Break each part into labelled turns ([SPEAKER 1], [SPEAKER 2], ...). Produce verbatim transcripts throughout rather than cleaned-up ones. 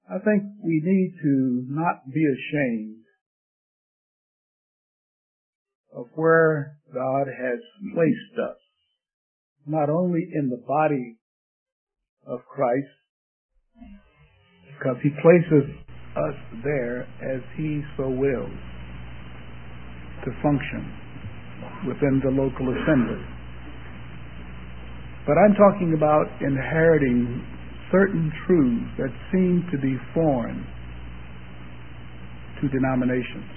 [SPEAKER 1] I think we need to not be ashamed of where God has placed us, not only in the body of Christ, because He places us there as He so wills to function within the local assembly. But I'm talking about inheriting certain truths that seem to be foreign to denominations.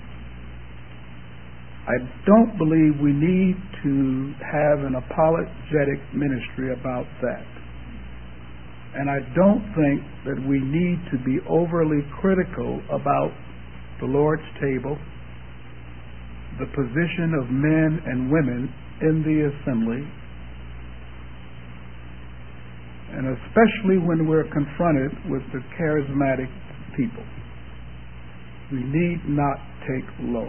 [SPEAKER 1] I don't believe we need to have an apologetic ministry about that. And I don't think that we need to be overly critical about the Lord's table, the position of men and women in the assembly, and especially when we're confronted with the charismatic people. We need not take low.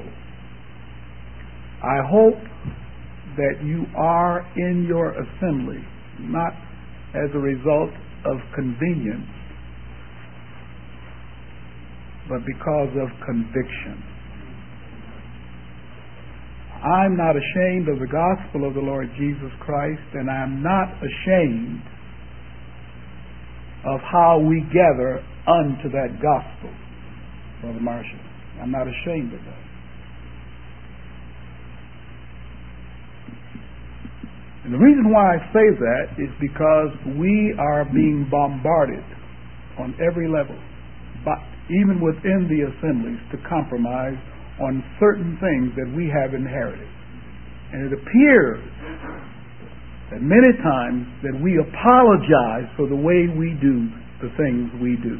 [SPEAKER 1] I hope that you are in your assembly not as a result of convenience, but because of conviction. I'm not ashamed of the gospel of the Lord Jesus Christ, and I'm not ashamed of how we gather unto that gospel, Brother Marshall. I'm not ashamed of that. And the reason why I say that is because we are being bombarded on every level, but even within the assemblies, to compromise on certain things that we have inherited. And it appears that many times that we apologize for the way we do the things we do.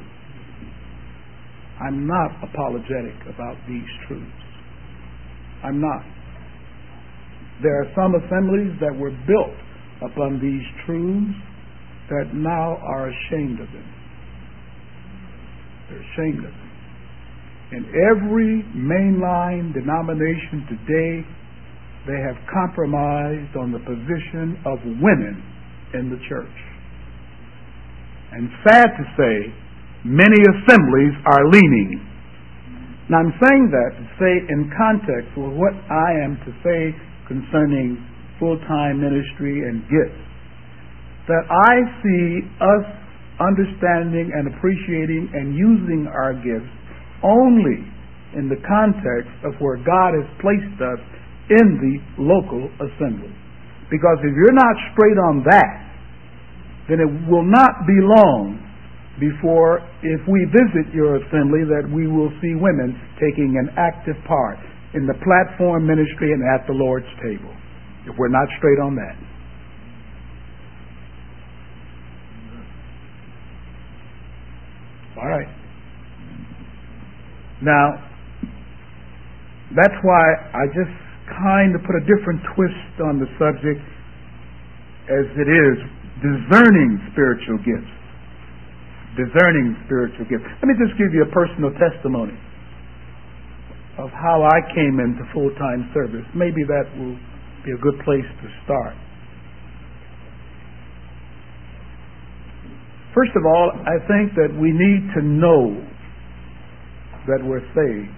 [SPEAKER 1] I'm not apologetic about these truths. I'm not. There are some assemblies that were built upon these truths that now are ashamed of them. They're ashamed of them. In every mainline denomination today, they have compromised on the position of women in the church. And sad to say, many assemblies are leaning. Now I'm saying that to say in context with what I am to say concerning full-time ministry and gifts, that I see us understanding and appreciating and using our gifts only in the context of where God has placed us in the local assembly. Because if you're not straight on that, then it will not be long before, if we visit your assembly, that we will see women taking an active part in the platform ministry and at the Lord's table, if we're not straight on that. All right. Now, that's why I just kind of put a different twist on the subject, as it is discerning spiritual gifts. Discerning spiritual gifts. Let me just give you a personal testimony of how I came into full-time service. Maybe that will be a good place to start. First of all, I think that we need to know that we're saved.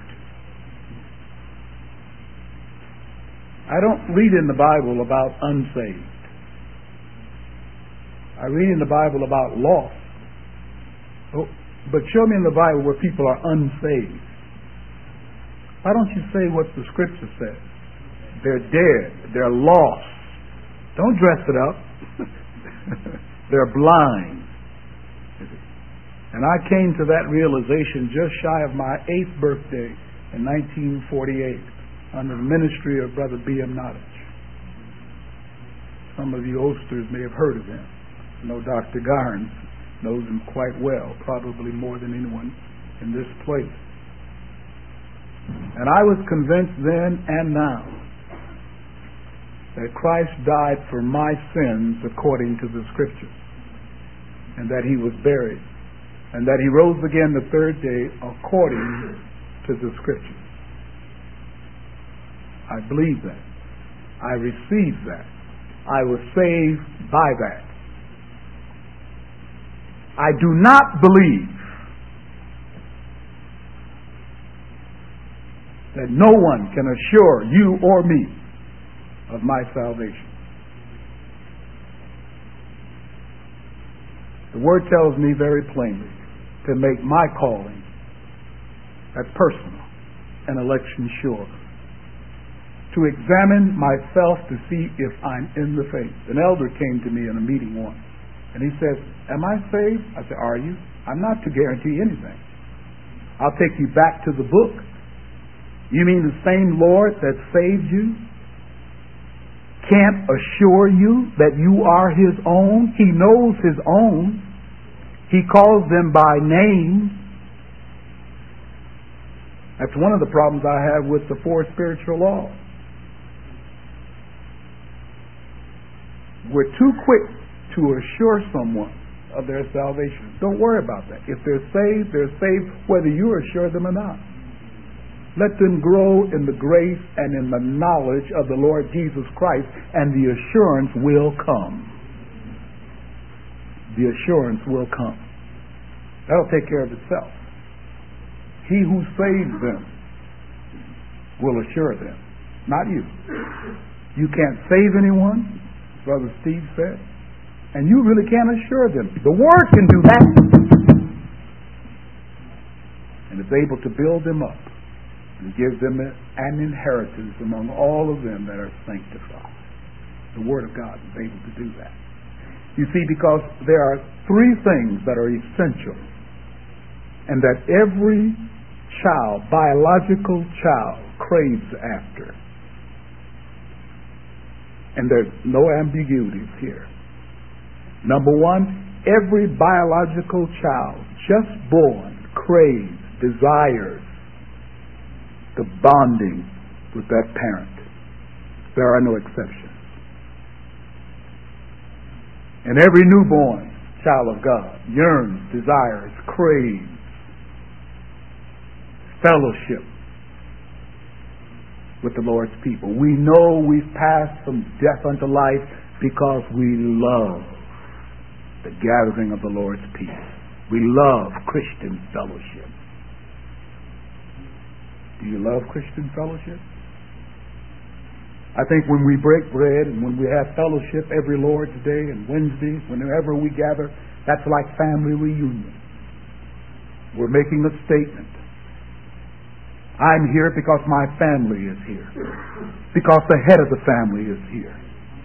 [SPEAKER 1] I don't read in the Bible about unsaved. I read in the Bible about lost. Oh, but show me in the Bible where people are unsaved. Why don't you say what the Scripture says? They're dead. They're lost. Don't dress it up. They're blind. And I came to that realization just shy of my eighth birthday in nineteen forty-eight under the ministry of Brother B M Nottage. Some of you oldsters may have heard of him. I know Doctor Garnes knows him quite well, probably more than anyone in this place. And I was convinced then and now that Christ died for my sins according to the Scriptures, and that He was buried, and that He rose again the third day according to the Scriptures. I believe that. I received that. I was saved by that. I do not believe that no one can assure you or me of my salvation. The Word tells me very plainly to make my calling as personal and election sure. To examine myself to see if I'm in the faith. An elder came to me in a meeting once, and he says, am I saved? I said, are you? I'm not to guarantee anything. I'll take you back to the book. You mean the same Lord that saved you can't assure you that you are His own? He knows His own. He calls them by name. That's one of the problems I have with the four spiritual laws. We're too quick to assure someone of their salvation. Don't worry about that. If they're saved, they're saved whether you assure them or not. Let them grow in the grace and in the knowledge of the Lord Jesus Christ, and the assurance will come. The assurance will come. That'll take care of itself. He who saves them will assure them, not you. You can't save anyone, Brother Steve said, and you really can't assure them. The Word can do that, and is able to build them up and give them an inheritance among all of them that are sanctified. The Word of God is able to do that. You see, because there are three things that are essential, and that every child, biological child, craves after. And there's no ambiguities here. Number one, every biological child just born craves, desires the bonding with that parent. There are no exceptions. And every newborn child of God yearns, desires, craves fellowship with the Lord's people. We know we've passed from death unto life because we love the gathering of the Lord's people. We love Christian fellowship. Do you love Christian fellowship? I think when we break bread and when we have fellowship every Lord's Day and Wednesday, whenever we gather, that's like family reunion. We're making a statement. I'm here because my family is here. Because the head of the family is here.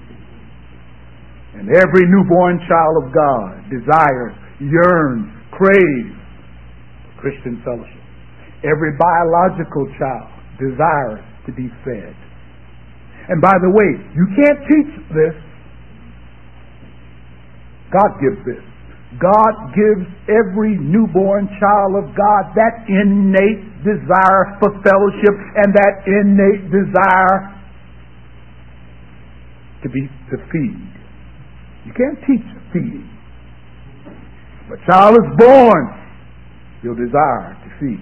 [SPEAKER 1] And every newborn child of God desires, yearns, craves Christian fellowship. Every biological child desires to be fed. And by the way, you can't teach this. God gives this. God gives every newborn child of God that innate desire for fellowship and that innate desire to be to feed. You can't teach feeding. If a child is born, he'll desire to feed.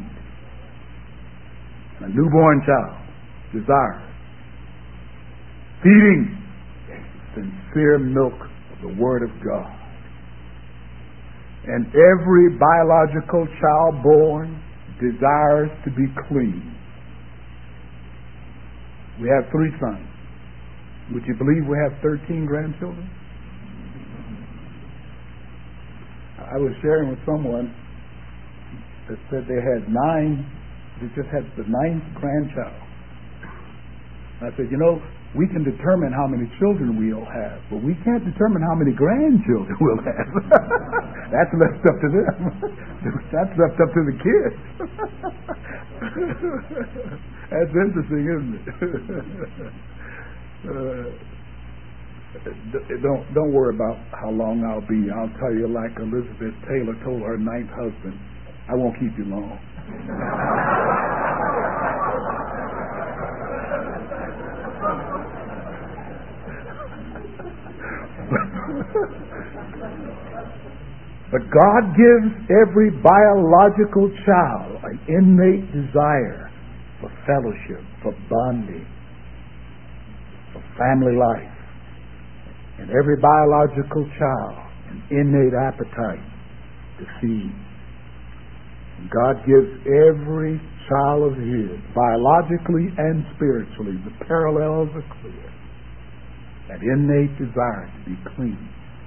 [SPEAKER 1] A newborn child desires feeding, sincere milk of the Word of God. And every biological child born desires to be clean. We have three sons. Would you believe we have thirteen grandchildren? I was sharing with someone that said they had nine, they just had the ninth grandchild. I said, you know, we can determine how many children we'll have, but we can't determine how many grandchildren we'll have. That's left up to them. That's left up to the kids. That's interesting, isn't it? uh, don't don't worry about how long I'll be. I'll tell you like Elizabeth Taylor told her ninth husband, I won't keep you long. But God gives every biological child an innate desire for fellowship, for bonding, for family life. And every biological child an innate appetite to feed. God gives every child of His, biologically and spiritually, the parallels are clear, that innate desire to be clean.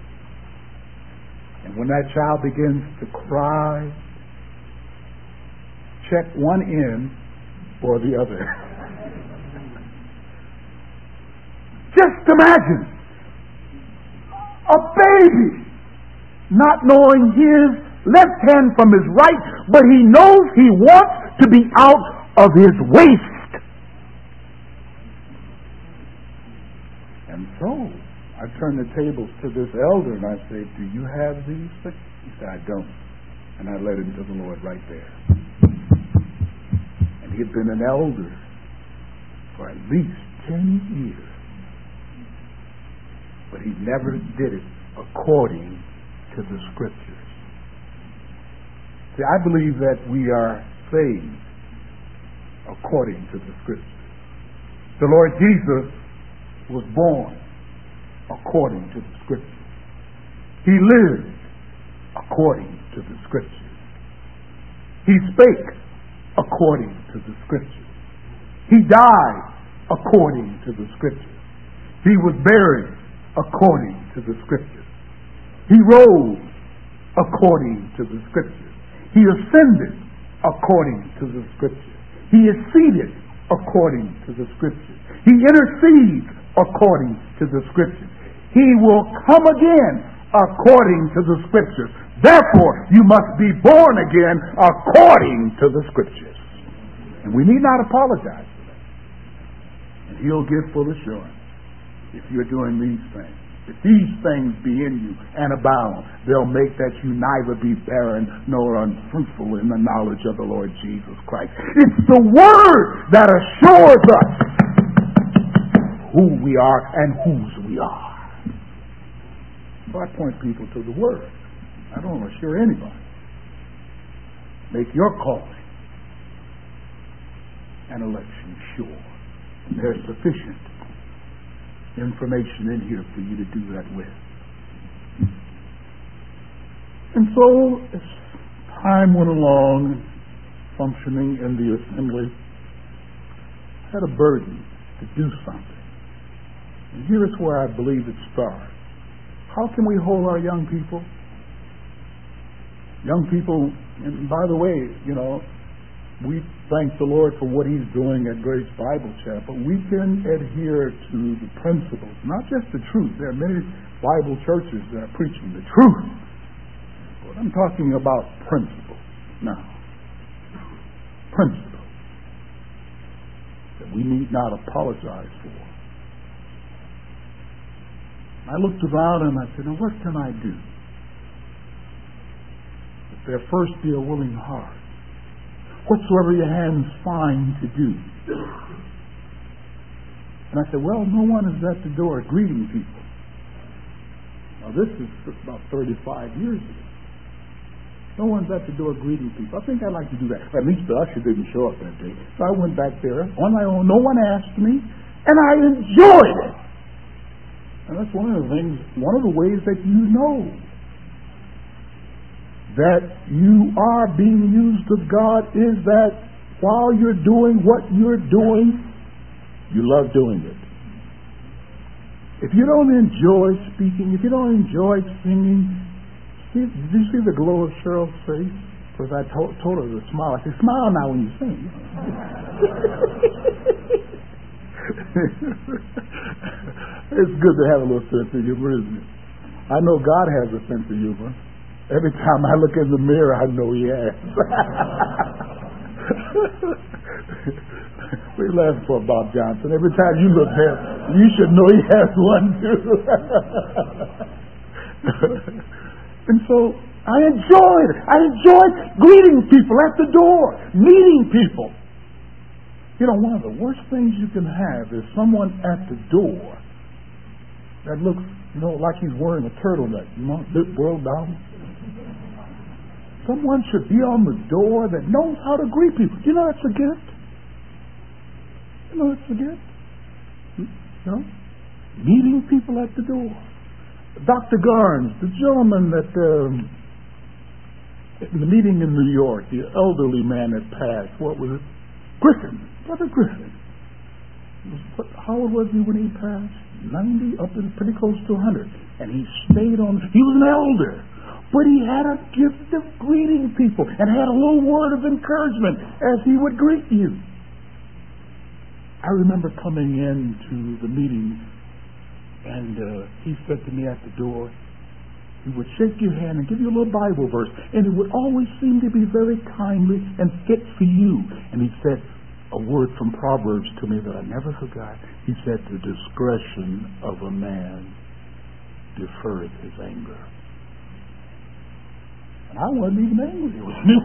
[SPEAKER 1] And when that child begins to cry, check one end or the other. Just imagine a baby not knowing his left hand from his right, but he knows he wants to be out of his waist. And so I turn the tables to this elder and I say, do you have these things? He said, I don't. And I led him to the Lord right there. And he had been an elder for at least ten years. But he never did it according to the Scriptures. See, I believe that we are saved according to the Scriptures. The Lord Jesus was born according to the Scriptures. He lived according to the Scriptures. He spake according to the Scriptures. He died according to the Scriptures. He was buried according to the Scriptures. He rose according to the Scriptures. He ascended according to the Scriptures. He is seated according to the Scriptures. He intercedes according to the Scriptures. He will come again according to the Scriptures. Therefore, you must be born again according to the Scriptures. And we need not apologize for that. And He'll give full assurance. If you're doing these things, if these things be in you and abound, they'll make that you neither be barren nor unfruitful in the knowledge of the Lord Jesus Christ. It's the Word that assures us who we are and whose we are. So I point people to the Word. I don't assure anybody. Make your calling and election sure. And there's sufficient information in here for you to do that with. And so, as time went along, functioning in the assembly, I had a burden to do something. And here is where I believe it starts. How can we hold our young people? Young people, and by the way, you know, we thank the Lord for what He's doing at Grace Bible Chapel. We can adhere to the principles, not just the truth. There are many Bible churches that are preaching the truth. But I'm talking about principles now. Principles that we need not apologize for. I looked around and I said, now what can I do? If there first be a willing heart, whatsoever your hands find to do. And I said, well, no one is at the door greeting people. Now this is about thirty-five years ago. No one's at the door greeting people. I think I'd like to do that. At least the usher didn't show up that day. So I went back there on my own. No one asked me. And I enjoyed it. And that's one of the things, one of the ways that you know that you are being used of God is that while you're doing what you're doing, you love doing it. If you don't enjoy speaking, if you don't enjoy singing, see, did you see the glow of Cheryl's face? Because I told, told her to smile. I said, smile now when you sing. It's good to have a little sense of humor, isn't it? I know God has a sense of humor. Every time I look in the mirror, I know He has. We laugh for Bob Johnson. Every time you look there, you should know He has one too. And so I enjoyed it. I enjoyed greeting people at the door, meeting people. You know, one of the worst things you can have is someone at the door that looks, you know, like he's wearing a turtleneck, you know, world down. Someone should be on the door that knows how to greet people. You know, that's a gift. You know, it's a gift. You know, meeting people at the door. Doctor Garnes, the gentleman that um,
[SPEAKER 2] In the meeting in New York, the elderly man had passed. What was it? Griffin. Brother Griffin. What, how old was he when he passed? ninety, up in pretty close to one hundred. And he stayed on. He was an elder. But he had a gift of greeting people and had a little word of encouragement as he would greet you. I remember coming into the meeting, and uh, he said to me at the door, he would shake your hand and give you a little Bible verse, and it would always seem to be very kindly and fit for you. And he said a word from Proverbs to me that I never forgot. He said, the discretion of a man deferreth his anger. And I wasn't even angry with him.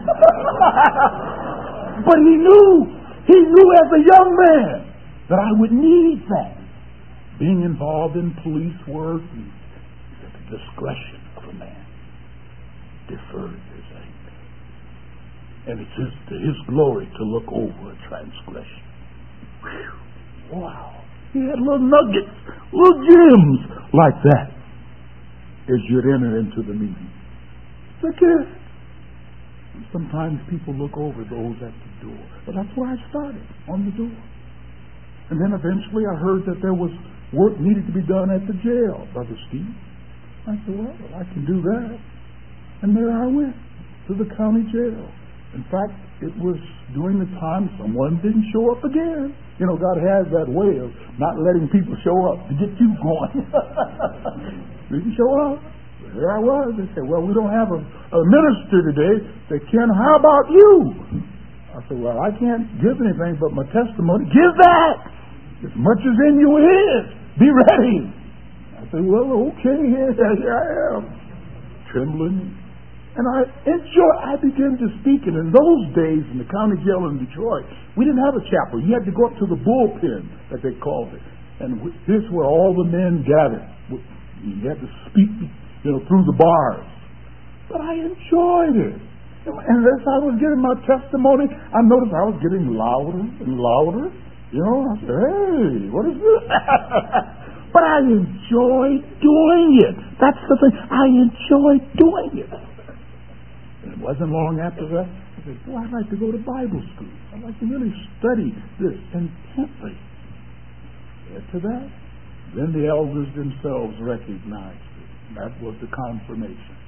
[SPEAKER 2] But he knew, he knew as a young man that I would need that. Being involved in police work, and the discretion of a man deferred his anger. And it's his, to his glory to look over a transgression. Whew. Wow. He had little nuggets, little gems like that as you'd enter into the meeting. It's a gift. And sometimes people look over those at the door. But that's where I started, on the door. And then eventually I heard that there was work needed to be done at the jail, Brother Steve. I said, well, I can do that. And there I went to the county jail. In fact, it was during the time someone didn't show up again. You know, God has that way of not letting people show up to get you going. Didn't show up. There I was. They said, well, we don't have a, a minister today. They said, Ken, how about you? I said, well, I can't give anything but my testimony. Give that! As much as in you is. Be ready. I said, well, okay, here, here I am. Trembling. And I enjoy, I began to speak. And in those days, in the county jail in Detroit, we didn't have a chapel. You had to go up to the bullpen, that they called it. And this is where all the men gathered. You had to speak, you know, through the bars. But I enjoyed it. And as I was getting my testimony, I noticed I was getting louder and louder. You know, I said, hey, what is this? But I enjoyed doing it. That's the thing. I enjoyed doing it. And it wasn't long after that, I said, boy, I'd like to go to Bible school. I'd like to really study this intently. After that, then the elders themselves recognized it. That was the confirmation.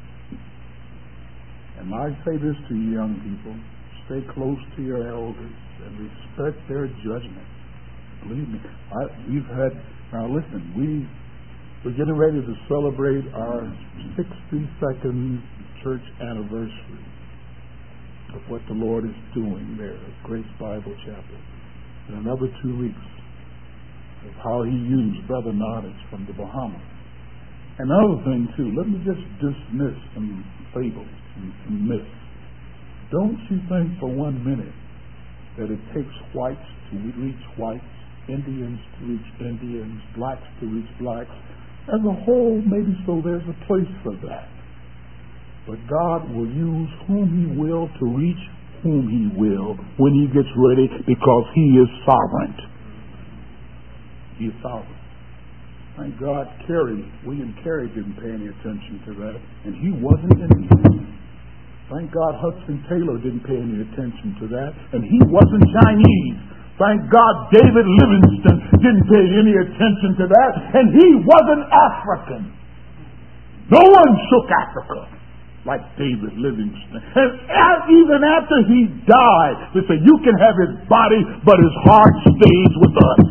[SPEAKER 2] And I say this to you young people, stay close to your elders and respect their judgment. Believe me, I, we've had, now listen, we, we're getting ready to celebrate our sixty-second church anniversary of what the Lord is doing there at Grace Bible Chapel. In another two weeks of how he used Brother Nardis from the Bahamas. Another thing too, let me just dismiss some fables and some myths. Don't you think for one minute that it takes whites to reach whites, Indians to reach Indians, blacks to reach blacks. As a whole, maybe so there's a place for that. But God will use whom he will to reach whom he will when he gets ready, because he is sovereign. He is sovereign. Thank God Carey, William Carey didn't pay any attention to that, and he wasn't Indian. Thank God Hudson Taylor didn't pay any attention to that, and he wasn't Chinese. Thank God David Livingstone didn't pay any attention to that, and he wasn't African. No one shook Africa like David Livingstone. And even after he died, they say, you can have his body, but his heart stays with us.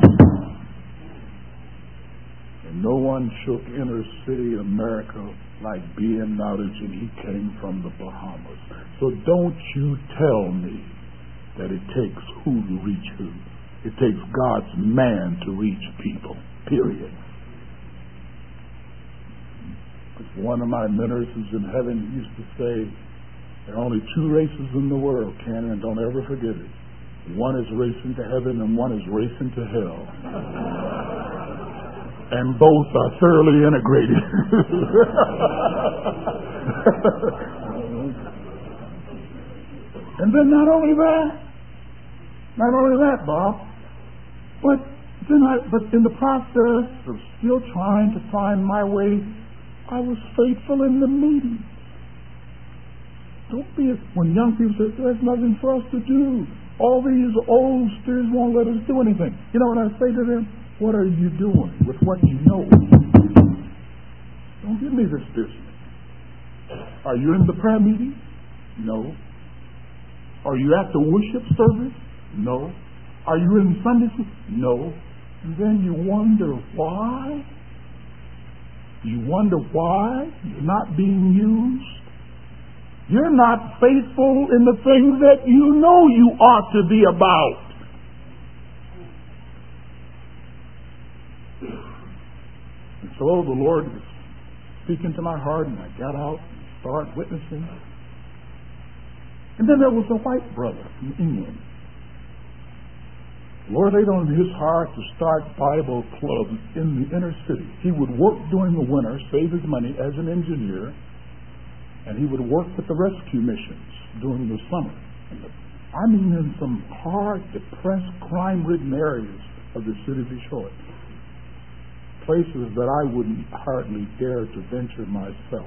[SPEAKER 2] And no one shook inner city America like B M Nowditch, and he came from the Bahamas. So don't you tell me that it takes who to reach who. It takes God's man to reach people, period. One of my mentors who's in heaven used to say, there are only two races in the world, Ken, and don't ever forget it. One is racing to heaven and one is racing to hell. And both are thoroughly integrated. And then not only that, not only that, Bob, but then I, but in the process of still trying to find my way, I was faithful in the meeting. Don't be, when young people say, there's nothing for us to do. All these old steers won't let us do anything. You know what I say to them? What are you doing with what you know? Don't give me this business. Are you in the prayer meeting? No. Are you at the worship service? No. Are you in Sunday school? No. And then you wonder why? You wonder why you're not being used? You're not faithful in the things that you know you ought to be about. And so the Lord was speaking to my heart, and I got out and started witnessing. And then there was a white brother from England. The Lord laid on his heart to start Bible clubs in the inner city. He would work during the winter, save his money as an engineer, and he would work with the rescue missions during the summer. And the, I mean in some hard, depressed, crime-ridden areas of the city of Detroit. Places that I wouldn't hardly dare to venture myself.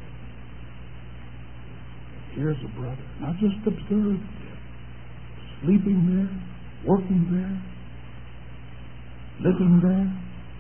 [SPEAKER 2] Here's a brother. And I just observed him, sleeping there, working there, living there.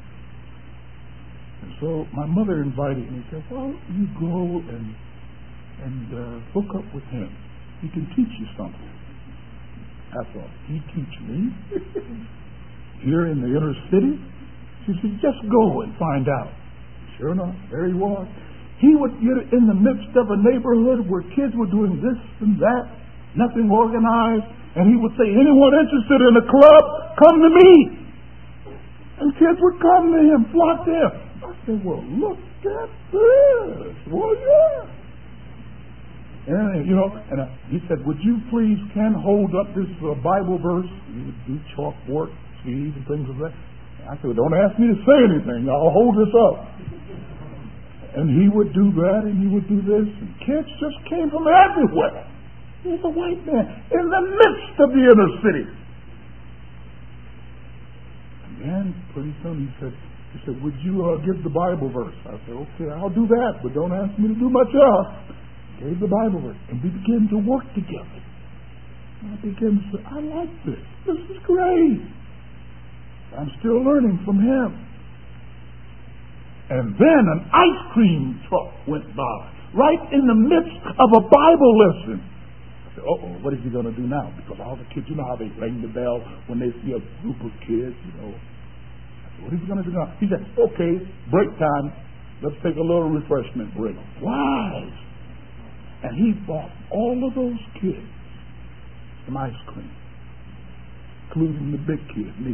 [SPEAKER 2] And so my mother invited me and said, well, you go and and uh, hook up with him. He can teach you something. I thought, he teach me? Here in the inner city? She said, just go and find out. Sure enough, there he was. He would get in the midst of a neighborhood where kids were doing this and that, nothing organized, and he would say, anyone interested in a club, come to me. And kids would come to him, flock to him. I said, well, look at this. Well, yeah. And, you know, and uh, he said, would you please, Ken, hold up this uh, Bible verse? He would do chalkboard, seeds, and things of that. I said, well, don't ask me to say anything. I'll hold this up. And he would do that, and he would do this. And kids just came from everywhere. He was a white man in the midst of the inner city. And then pretty soon he said, he said, would you uh, give the Bible verse? I said, okay, I'll do that, but don't ask me to do much else. Gave the Bible verse, and we began to work together. And I began to say, I like this. This is great. I'm still learning from him. And then an ice cream truck went by, right in the midst of a Bible lesson. I said, uh-oh, what is he going to do now? Because all the kids, you know how they ring the bell when they see a group of kids, you know. I said, what is he going to do now? He said, okay, break time. Let's take a little refreshment break. Why? And he bought all of those kids some ice cream, including the big kid, me.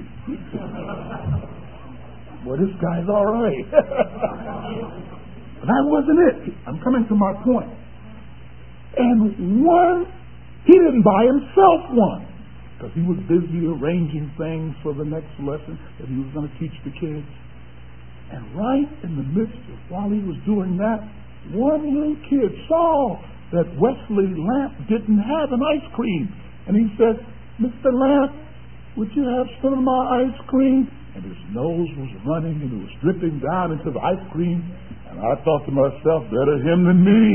[SPEAKER 2] Well, this guy's all right. But that wasn't it. I'm coming to my point. And one, he didn't buy himself one, because he was busy arranging things for the next lesson that he was going to teach the kids. And right in the midst of while he was doing that, one little kid saw that Wesley Lamp didn't have an ice cream. And he said, Mister Lamp, would you have some of my ice cream? And his nose was running and it was dripping down into the ice cream. And I thought to myself, better him than me.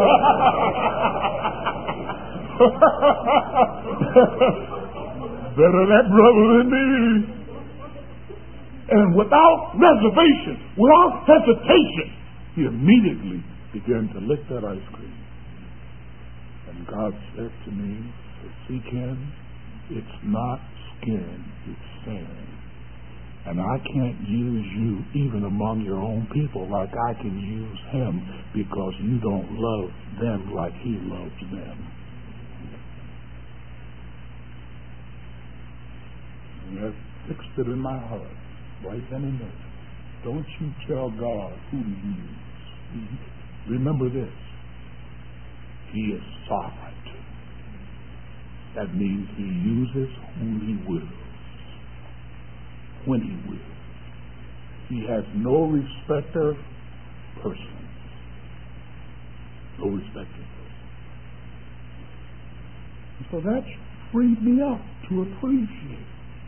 [SPEAKER 2] Better that brother than me. And without reservation, without hesitation, he immediately began to lick that ice cream. And God said to me, see, Ken, it's not skin, it's sand. And I can't use you even among your own people like I can use him, because you don't love them like he loves them. And that fixed it in my heart, right then and there. Don't you tell God who to use. Remember this. He is sovereign. That means he uses whom he wills, when he wills. He has no respecter of persons. No respecter of persons. And so that freed me up to appreciate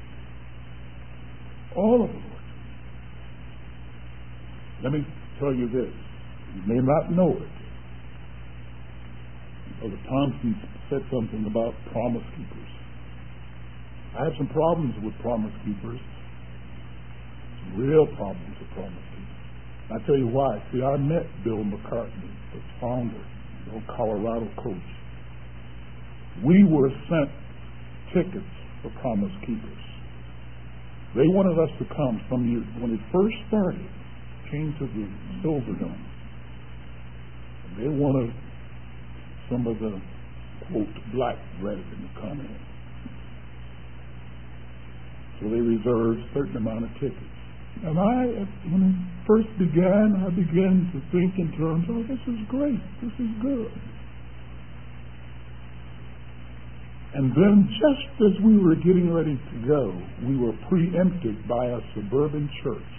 [SPEAKER 2] all of the Lord. Let me tell you this. You may not know it, Brother Thompson said something about promise keepers. I have some problems with promise keepers. Some real problems with promise keepers. And I tell you why. See, I met Bill McCartney, the founder, the old Colorado coach. We were sent tickets for promise keepers. They wanted us to come some years when it first started, came to the Silverdome. And they wanted some of the, quote, black brethren to come in. So they reserved a certain amount of tickets. And I, when it first began, I began to think in terms, oh, this is great, this is good. And then just as we were getting ready to go, we were preempted by a suburban church.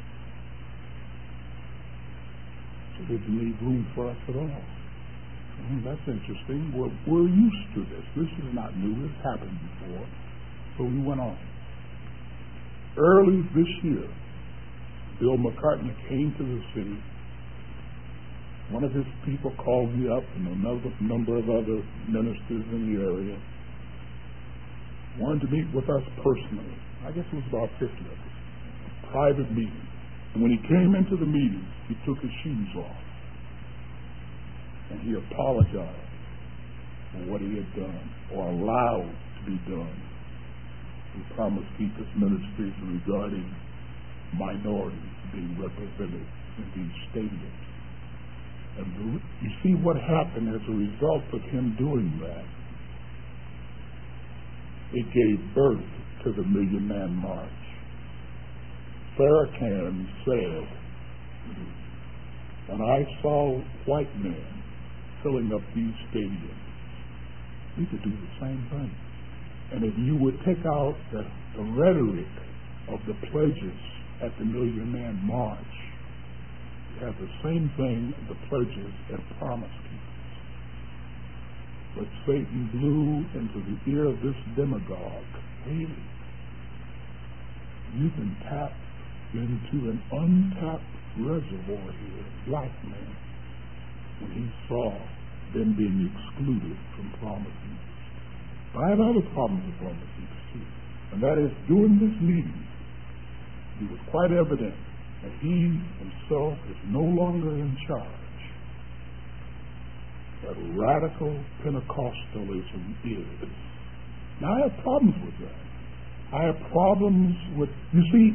[SPEAKER 2] So they didn't leave room for us at all. Oh, that's interesting. We're, we're used to this. This is not new. It's happened before. So we went on. Early this year, Bill McCartney came to the city. One of his people called me up, and another number of other ministers in the area wanted to meet with us personally. I guess it was about fifty of us. A private meeting. And when he came into the meeting, he took his shoes off. And he apologized for what he had done, or allowed to be done, in Promise Keepers ministries regarding minorities being represented in these stadiums. And the, you see what happened as a result of him doing that. It gave birth to the Million Man March. Farrakhan said, when I saw white men filling up these stadiums, we could do the same thing. And if you would take out the, the rhetoric of the pledges at the Million Man March, you have the same thing, the pledges at Promise Keepers. But Satan blew into the ear of this demagogue, hey, you can tap into an untapped reservoir here, black men, when he saw them being excluded from Promise Keepers. But I have other problems with Promise Keepers too, and that is, during this meeting, it was quite evident that he himself is no longer in charge. That radical Pentecostalism is. Now, I have problems with that. I have problems with, you see,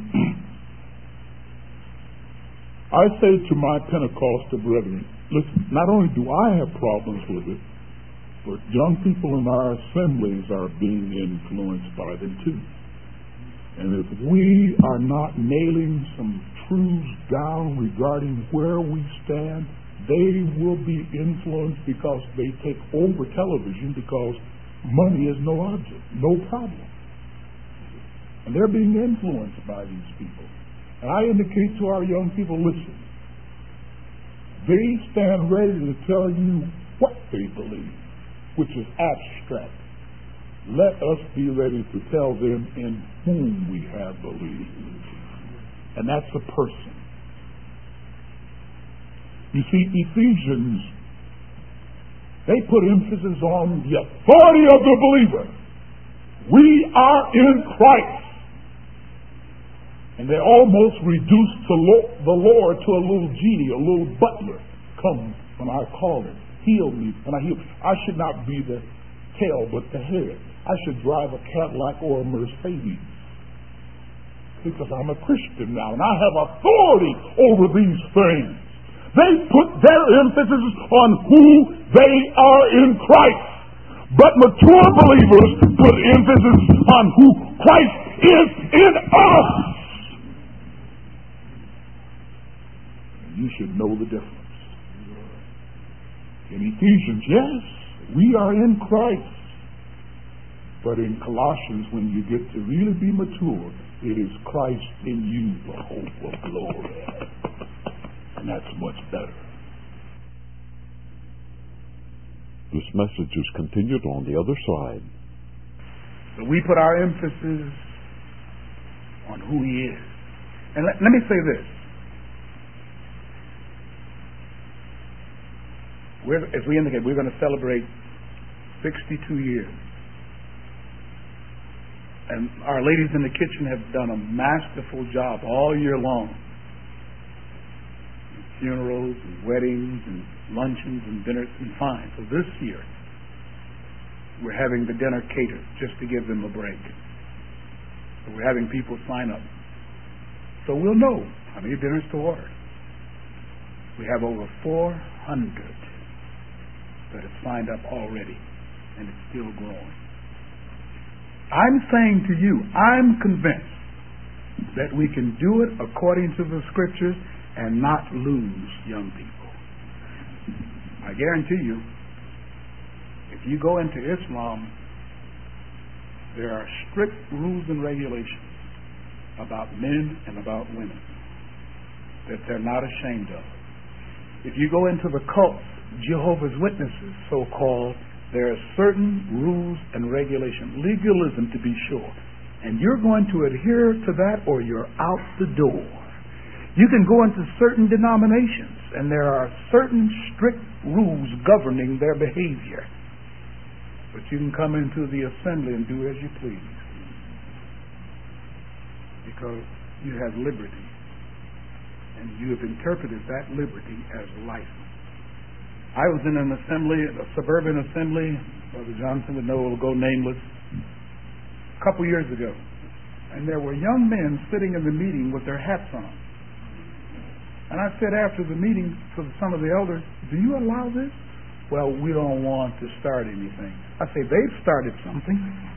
[SPEAKER 2] I say to my Pentecostal brethren, listen, not only do I have problems with it, but young people in our assemblies are being influenced by them too. And if we are not nailing some truths down regarding where we stand, they will be influenced because they take over television because money is no object, no problem. And they're being influenced by these people. And I indicate to our young people, listen, they stand ready to tell you what they believe, which is abstract. Let us be ready to tell them in whom we have believed. And that's a person. You see, Ephesians, they put emphasis on the authority of the believer. We are in Christ. And they almost reduced to lo- the Lord to a little genie, a little butler. Come when I call him. Heal me when I heal. I should not be the tail but the head. I should drive a Cadillac or a Mercedes. Because I'm a Christian now and I have authority over these things. They put their emphasis on who they are in Christ. But mature believers put emphasis on who Christ is in us. You should know the difference. In Ephesians, yes, we are in Christ. But in Colossians, when you get to really be mature, it is Christ in you, the hope of glory. And that's much better.
[SPEAKER 3] This message is continued on the other side.
[SPEAKER 1] So we put our emphasis on who he is. And let, let me say this. We're, as we indicate, we're going to celebrate sixty-two years. And our ladies in the kitchen have done a masterful job all year long. Funerals and weddings and luncheons and dinners and fine. So this year, we're having the dinner catered just to give them a break. So we're having people sign up. So we'll know how many dinners to order. We have over four hundred that have signed up already, and it's still growing. I'm saying to you, I'm convinced that we can do it according to the Scriptures and not lose young people. I guarantee you, if you go into Islam, there are strict rules and regulations about men and about women that they're not ashamed of. If you go into the cults, Jehovah's Witnesses, so-called, there are certain rules and regulations, legalism to be sure, and you're going to adhere to that or you're out the door. You can go into certain denominations, and there are certain strict rules governing their behavior. But you can come into the assembly and do as you please, because you have liberty, and you have interpreted that liberty as license. I was in an assembly, a suburban assembly, Brother Johnson would know, it will go nameless, a couple years ago, and there were young men sitting in the meeting with their hats on. And I said after the meeting to some of the elders, do you allow this? Well, we don't want to start anything. I say, they've started something.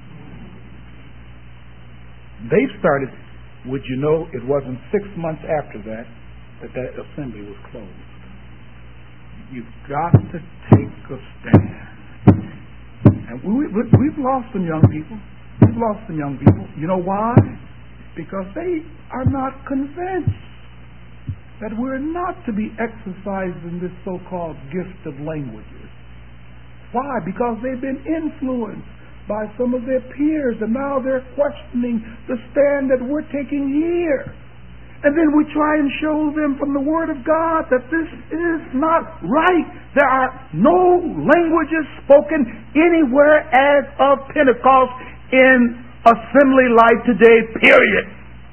[SPEAKER 1] They've started. Would you know it wasn't six months after that that that assembly was closed? You've got to take a stand. And we, we, we've lost some young people. We've lost some young people. You know why? Because they are not convinced that we're not to be exercised in this so-called gift of languages. Why? Because they've been influenced by some of their peers, and now they're questioning the stand that we're taking here. And then we try and show them from the Word of God that this is not right. There are no languages spoken anywhere as of Pentecost in assembly life today, period.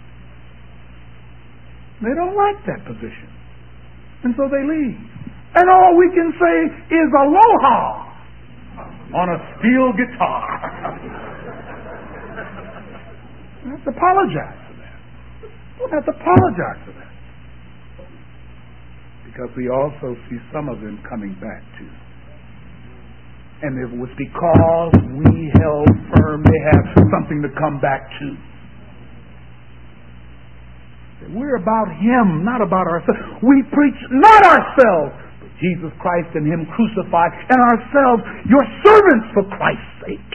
[SPEAKER 1] They don't like that position. And so they leave. And all we can say is aloha on a steel guitar. Let's apologize for that. We don't have to apologize for that. Because we also see some of them coming back too. And it was because we held firm they have something to come back to. We're about Him, not about ourselves. We preach not ourselves, but Jesus Christ and Him crucified, and ourselves, your servants for Christ's sake.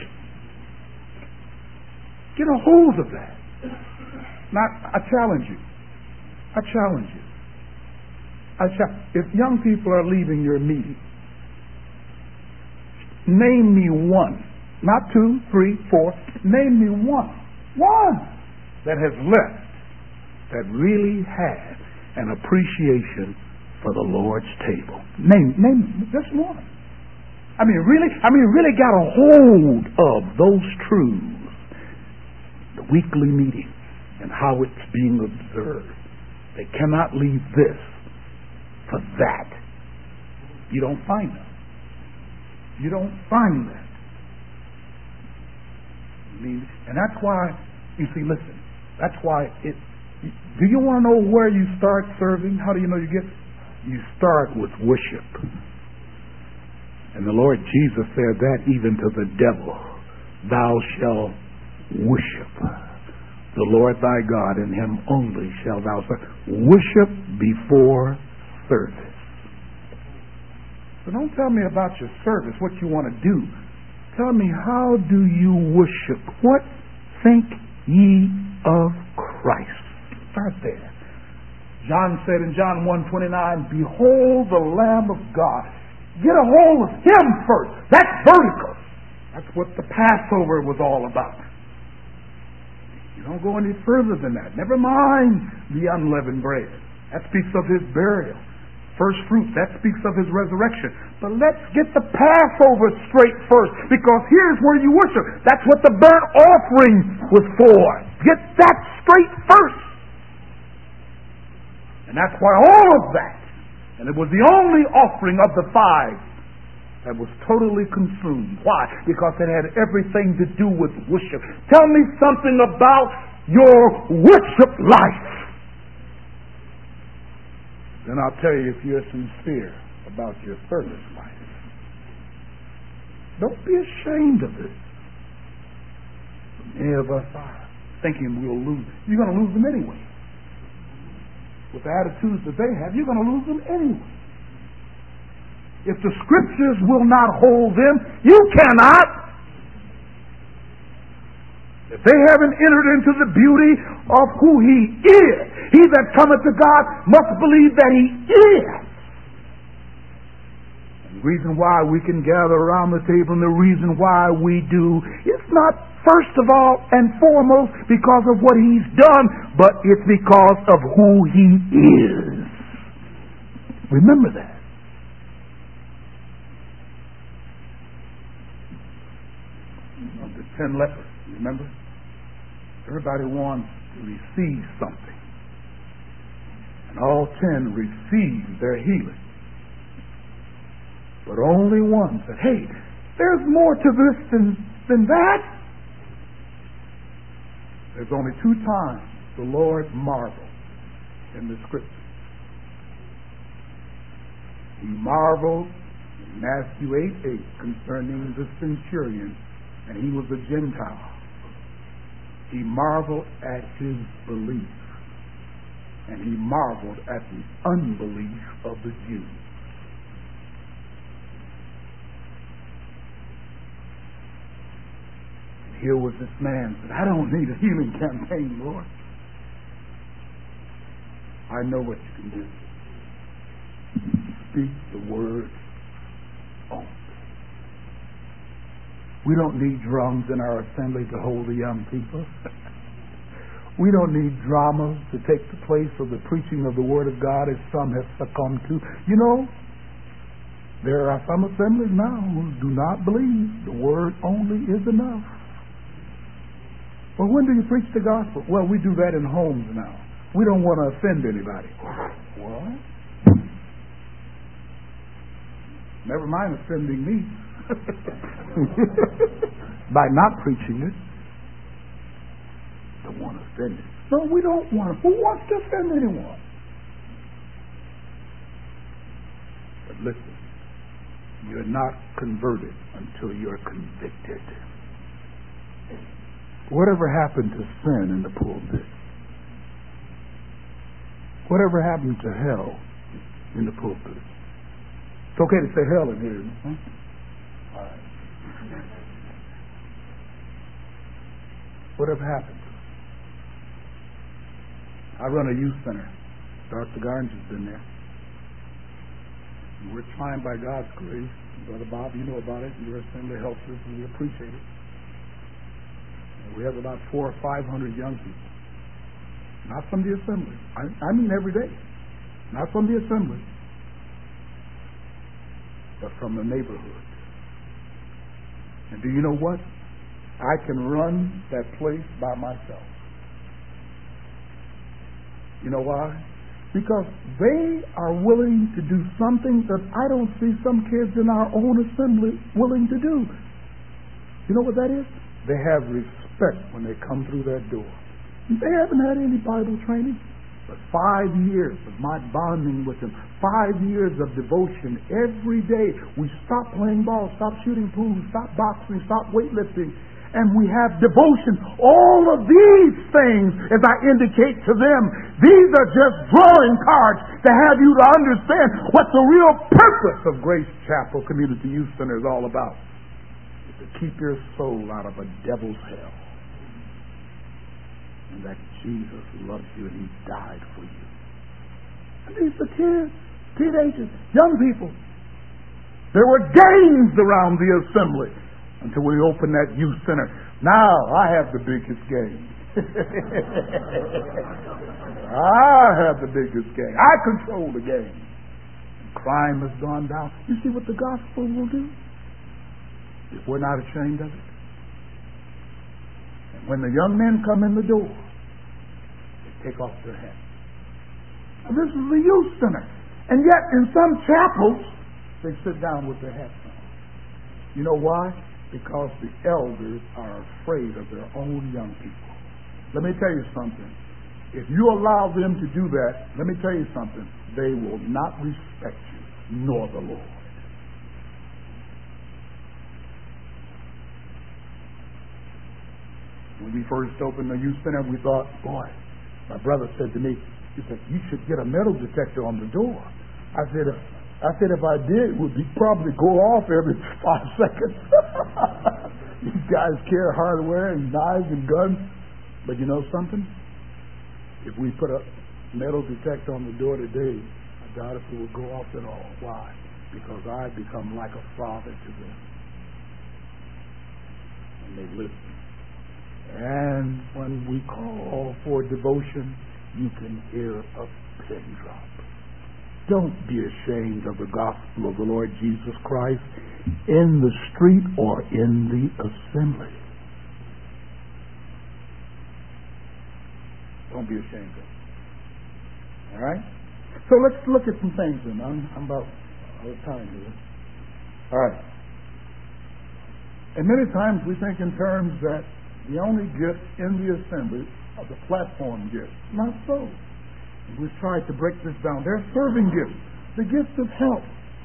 [SPEAKER 1] Get a hold of that. Not, I challenge you. I challenge you. I challenge, if young people are leaving your meeting, name me one, not two, three, four, name me one, one that has left that really had an appreciation for the Lord's table. Name, name just one. I mean, really, I mean, really got a hold of those truths. The weekly meeting and how it's being observed. They cannot leave this for that. You don't find them. You don't find that. I mean, and that's why, you see, listen, that's why it. Do you want to know where you start serving? How do you know you get? You start with worship. And the Lord Jesus said that even to the devil, thou shalt worship the Lord thy God, and Him only shalt thou serve. Worship before service. So don't tell me about your service, what you want to do. Tell me, how do you worship? What think ye of Christ? Start there. John said in John one twenty-nine, behold the Lamb of God. Get a hold of Him first. That's vertical. That's what the Passover was all about. You don't go any further than that. Never mind the unleavened bread. That speaks of His burial. first fruits, that speaks of his resurrection. But let's get the Passover straight first, because here's where you worship. That's what the burnt offering was for. Get that straight first. And that's why all of that, and it was the only offering of the five that was totally consumed. Why? Because it had everything to do with worship. Tell me something about your worship life. Then I'll tell you if you're sincere about your service life. Don't be ashamed of it. Many of us are thinking we'll lose. You're going to lose them anyway. With the attitudes that they have, you're going to lose them anyway. If the scriptures will not hold them, you cannot. If they haven't entered into the beauty of who He is, he that cometh to God must believe that He is. And the reason why we can gather around the table and the reason why we do, it's not first of all and foremost because of what He's done, but it's because of who He is. Remember that. The ten lepers, remember? Everybody wants to receive something. And all ten received their healing. But only one said, hey, there's more to this than, than that. There's only two times the Lord marveled in the Scripture. He marveled in Matthew eight eight concerning the centurion, and he was a Gentile. He marveled at his belief, and he marveled at the unbelief of the Jews. And here was this man said, I don't need a healing campaign, Lord. I know what you can do. Speak the word only. We don't need drums in our assembly to hold the young people. We don't need drama to take the place of the preaching of the Word of God as some have succumbed to. You know, there are some assemblies now who do not believe the Word only is enough. Well, when do you preach the gospel? Well, we do that in homes now. We don't want to offend anybody. What? Never mind offending me. By not preaching it. Don't want to offend it. No, we don't want to. Who wants to offend anyone? But listen, you're not converted until you're convicted. Whatever happened to sin in the pulpit? Whatever happened to hell in the pulpit? It's okay to say hell in here. Huh? All right. Whatever happened to it? I run a youth center. Doctor Garnes has been there. And we're trying by God's grace. Brother Bob, you know about it. Your assembly helps us, and we appreciate it. And we have about four or five hundred young people. Not from the assembly. I, I mean every day. Not from the assembly. But from the neighborhood. And do you know what? I can run that place by myself. You know why? Because they are willing to do something that I don't see some kids in our own assembly willing to do. You know what that is? They have respect when they come through that door. They haven't had any Bible training. But five years of my bonding with them, five years of devotion every day. We stop playing ball, stop shooting pool, stop boxing, stop weightlifting, and we have devotion. All of these things, as I indicate to them, these are just drawing cards to have you to understand what the real purpose of Grace Chapel Community Youth Center is all about. Is to keep your soul out of a devil's hell. And that Jesus loves you and He died for you. And these are kids, teenagers, young people. There were gangs around the assembly until we opened that youth center. Now I have the biggest gang. I have the biggest gang. I control the gang. Crime has gone down. You see what the gospel will do? If we're not ashamed of it. And when the young men come in the door, they take off their hats. Now, this is the youth center. And yet, in some chapels, they sit down with their hats on. You know why? Because the elders are afraid of their own young people. Let me tell you something. If you allow them to do that, let me tell you something. They will not respect you, nor the Lord. When we first opened the youth center, we thought, boy, my brother said to me, he said, you should get a metal detector on the door. I said, I said if I did, it would be probably go off every five seconds. These guys carry hardware and knives and guns. But you know something? If we put a metal detector on the door today, I doubt if it would go off at all. Why? Because I become like a father to them. And they listen. And when we call for devotion, you can hear a pin drop. Don't be ashamed of the gospel of the Lord Jesus Christ in the street or in the assembly. Don't be ashamed of it. All right? So let's look at some things then. I'm, I'm about out of time here. All right. And many times we think in terms that the only gift in the assembly are the platform gifts. Not so. We've tried to break this down. There are serving gifts, the gift of help,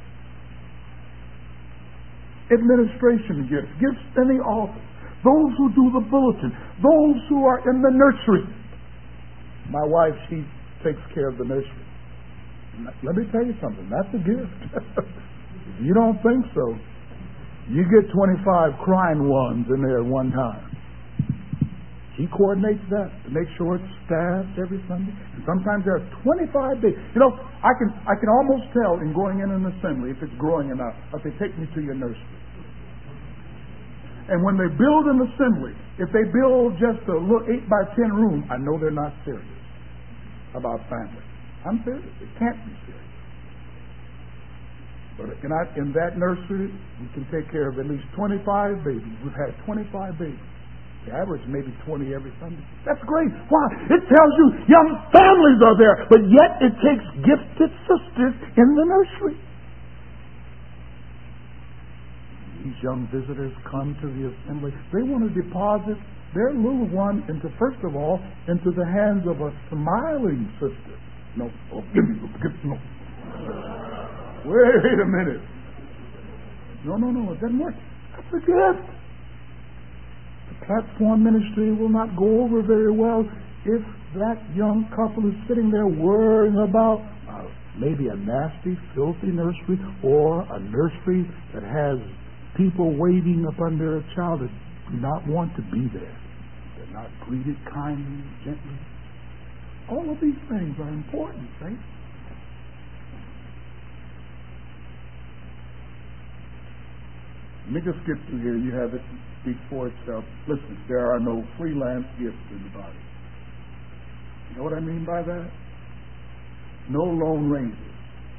[SPEAKER 1] administration gifts, gifts in the office, those who do the bulletin, those who are in the nursery. My wife, she takes care of the nursery. Let me tell you something. That's a gift. If you don't think so, you get twenty-five crying ones in there at one time. She coordinates that to make sure it's staffed every Sunday. And sometimes there are twenty-five days. You know, I can I can almost tell in going in an assembly if it's growing enough. If they take me to your nursery. And when they build an assembly, if they build just a little eight by ten room, I know they're not serious about family. I'm serious. It can't be serious. But in that, in that nursery, we can take care of at least twenty-five babies. We've had twenty-five babies. The average maybe twenty every Sunday. That's great. Why? It tells you young families are there, but yet it takes gifted sisters in the nursery. These young visitors come to the assembly. They want to deposit their little one into, first of all, into the hands of a smiling sister. No, oh, give me, give me, no. Wait a minute. No, no, no, it doesn't work. That's a gift. The platform ministry will not go over very well if that young couple is sitting there worrying about uh, maybe a nasty, filthy nursery or a nursery that has people waiting upon their child that do not want to be there. They're not greeted kindly, gently. All of these things are important, right? Let me just get through here. You have it speak for itself. Listen, there are no freelance gifts in the body. You know what I mean by that? No lone rangers.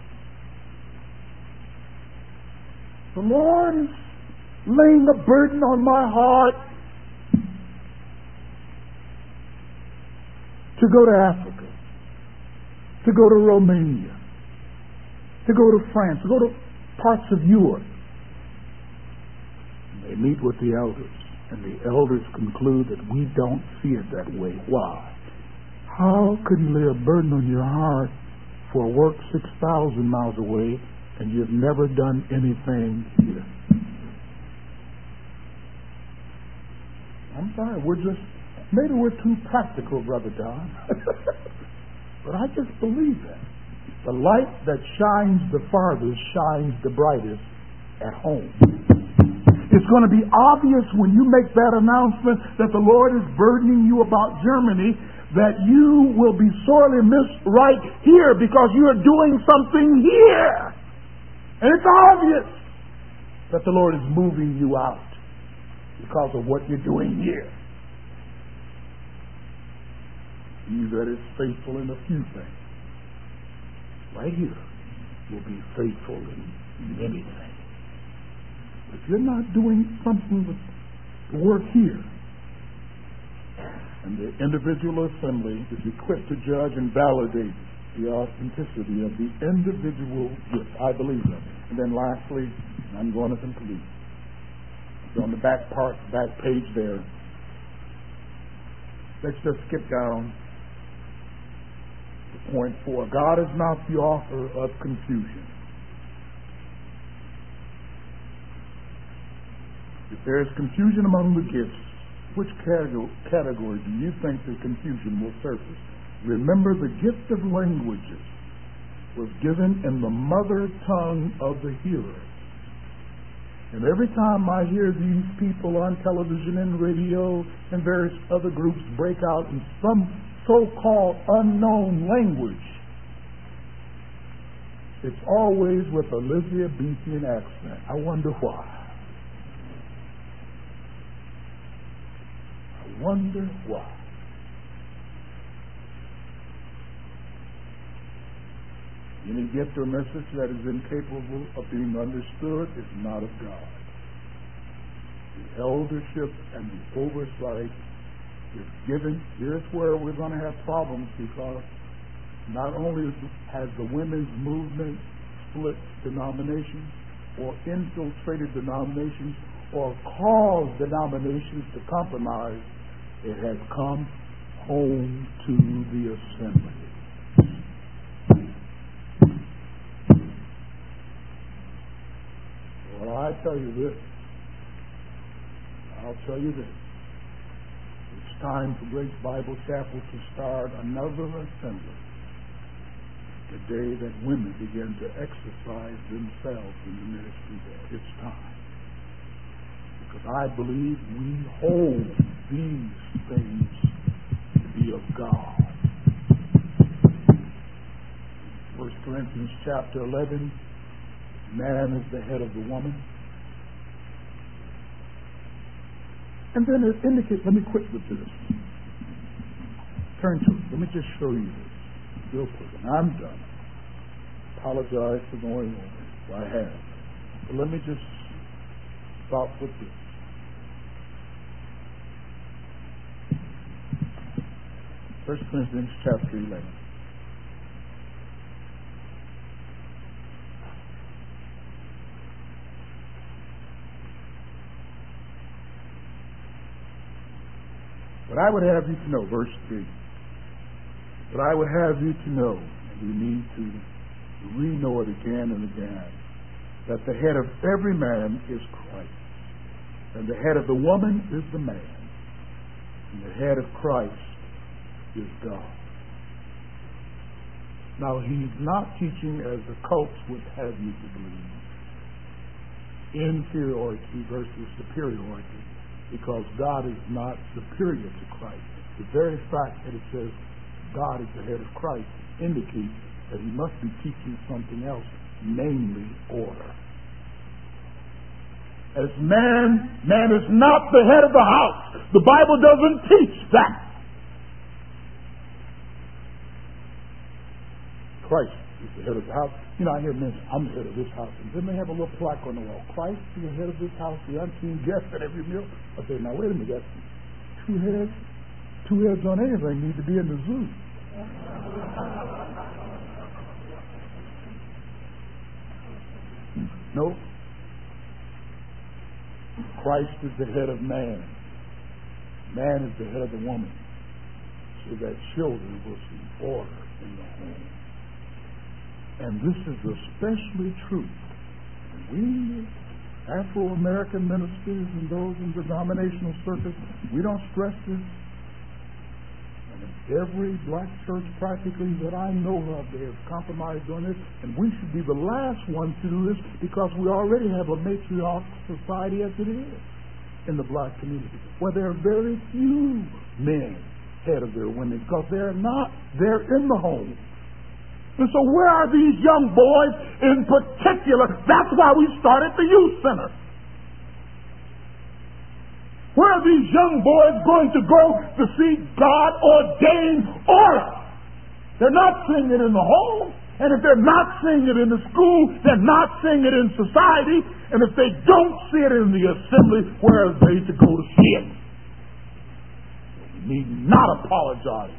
[SPEAKER 1] The Lord is laying a burden on my heart to go to Africa, to go to Romania, to go to France, to go to parts of Europe. They meet with the elders, and the elders conclude that we don't see it that way. Why? How could He lay a burden on your heart for work six thousand miles away and you've never done anything here? I'm sorry, we're just, maybe we're too practical, Brother Don. But I just believe that. The light that shines the farthest shines the brightest at home. It's going to be obvious when you make that announcement that the Lord is burdening you about Germany, that you will be sorely missed right here because you are doing something here. And it's obvious that the Lord is moving you out because of what you're doing here. He that is faithful in a few things, right here,
[SPEAKER 2] will be faithful in many things. If you're not doing something with the work here, and the individual assembly is equipped to judge and validate the authenticity of the individual gift, I believe that. And then lastly, I'm going to conclude. It's on the back part, back page there. Let's just skip down to point four. God is not the author of confusion. If there is confusion among the gifts, which category do you think the confusion will surface? Remember, the gift of languages was given in the mother tongue of the hearer. And every time I hear these people on television and radio and various other groups break out in some so-called unknown language, it's always with a Elizabethan accent. I wonder why. I wonder why. Any gift or message that is incapable of being understood is not of God. The eldership and the oversight is given. Here's where we're going to have problems, because not only has the women's movement split denominations or infiltrated denominations or caused denominations to compromise, it has come home to the assembly. Well, I tell you this. I'll tell you this. It's time for Grace Bible Chapel to start another assembly. The day that women begin to exercise themselves in the ministry there. It's time. Because I believe we hold these things to be of God. First Corinthians chapter eleven, man is the head of the woman. And then it indicates, let me quit with this. Turn to it. Let me just show you this real quick. And I'm done. Apologize for going over. I have. But let me just stop with this. First Corinthians chapter eleven. But I would have you to know, verse three, but I would have you to know, and we need to re-know it again and again, that the head of every man is Christ, and the head of the woman is the man, and the head of Christ is God. Now, he's not teaching, as the cults would have you to believe, inferiority versus superiority, because God is not superior to Christ. The very fact that it says God is the head of Christ indicates that he must be teaching something else, namely order. As man, man is not the head of the house. The Bible doesn't teach that. Christ is the head of the house. You know, I hear men say, I'm the head of this house. And then they have a little plaque on the wall. Christ is the head of this house, the unseen guest at every meal. I say, now wait a minute. That's two heads. Two heads on anything need to be in the zoo. No. Christ is the head of man. Man is the head of the woman. So that children will see order in the home. And this is especially true. We, Afro-American ministers and those in denominational circles, we don't stress this. And in every black church practically that I know of, they have compromised on this. And we should be the last ones to do this, because we already have a matriarchal society as it is in the black community, where there are very few men head of their women, because they're not, they're in the home. And so where are these young boys in particular? That's why we started the youth center. Where are these young boys going to go to see God-ordained order? They're not seeing it in the home. And if they're not seeing it in the school, they're not seeing it in society. And if they don't see it in the assembly, where are they to go to see it? We need not apologize.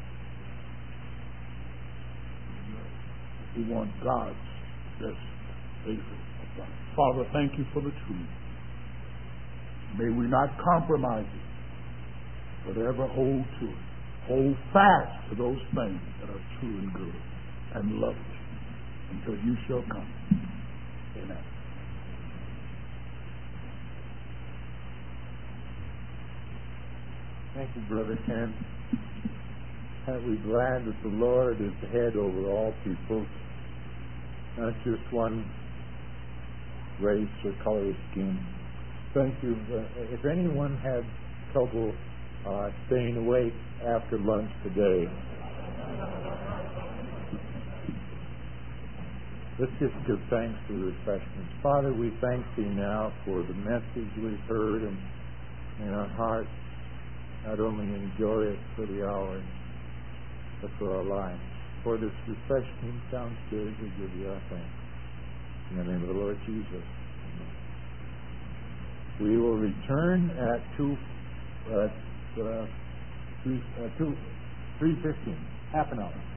[SPEAKER 2] We want God's best favor. Father, thank you for the truth. May we not compromise it, but ever hold to it. Hold fast to those things that are true and good and lovely until you shall come. Amen.
[SPEAKER 4] Thank you, Brother Ken. Are we glad that the Lord is the head over all people, not just one race or color scheme. Thank you. Uh, if anyone had trouble uh, staying awake after lunch today, let's just give thanks for the refreshments. Father, we thank thee now for the message we've heard, and in our hearts not only enjoy it for the hour, but for our lives. For this refreshment downstairs, we give you our thanks. In the name of the Lord Jesus. We will return at two, uh, uh, three, uh, two, three fifteen, half an hour.